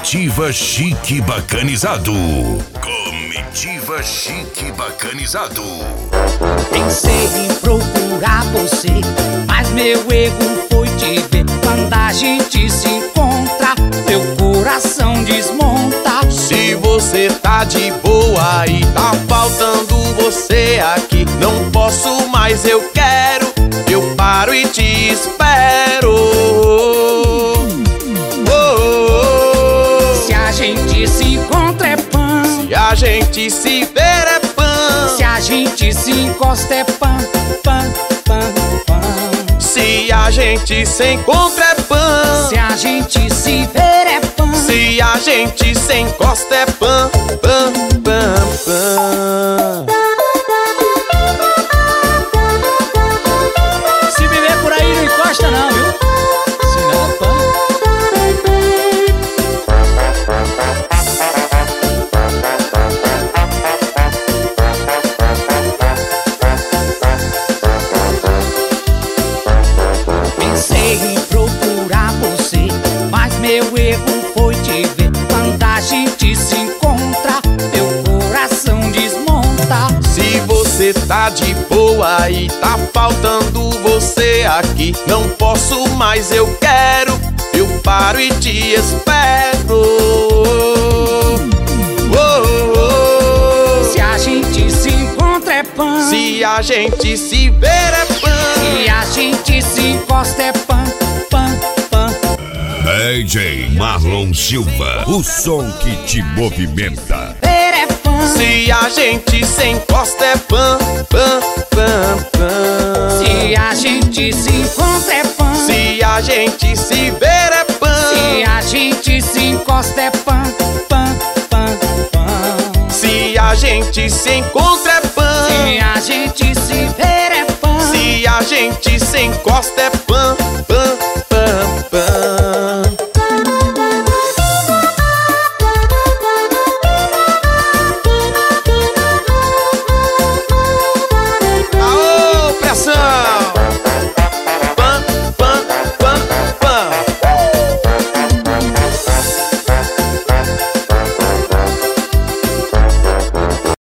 Comitiva Chique Bacanizado. Comitiva Chique Bacanizado. Pensei em procurar você, mas meu erro foi te ver. Quando a gente se encontra, meu coração desmonta. Se você tá de boa e tá faltando você aqui, não posso mais, eu quero, eu paro e te espero. Se a gente se encontra é pão, Se a gente se ver é pão, se a gente se encosta é pão, pão, pão, pão. se a gente se encontra é pão, Se a gente se ver é pão, se a gente se encosta é pão, pão, pão, pão. se viver por aí não encosta não, viu? Se não é pão. Pensei em procurar você, mas meu erro foi te ver. Quando a gente se encontra, meu coração desmonta. Se você tá de boa e tá faltando você aqui, não posso mais, eu quero, eu paro e te espero. Se a gente se encontra é pão, Se a gente se ver é pão, se a gente se encosta é pão, pão, pão. DJ Marlon Silva, o som que te movimenta. Ver é pão, se a gente se encosta é pão, pão, pão, pão. se a gente se encontra é pão, Se a gente se ver é pão, se a gente se encosta é pão, pão, pão, pão. se a gente se encontra é pão, Se a gente se ver é pão, se a gente se encosta é pão, pão, pão, pão.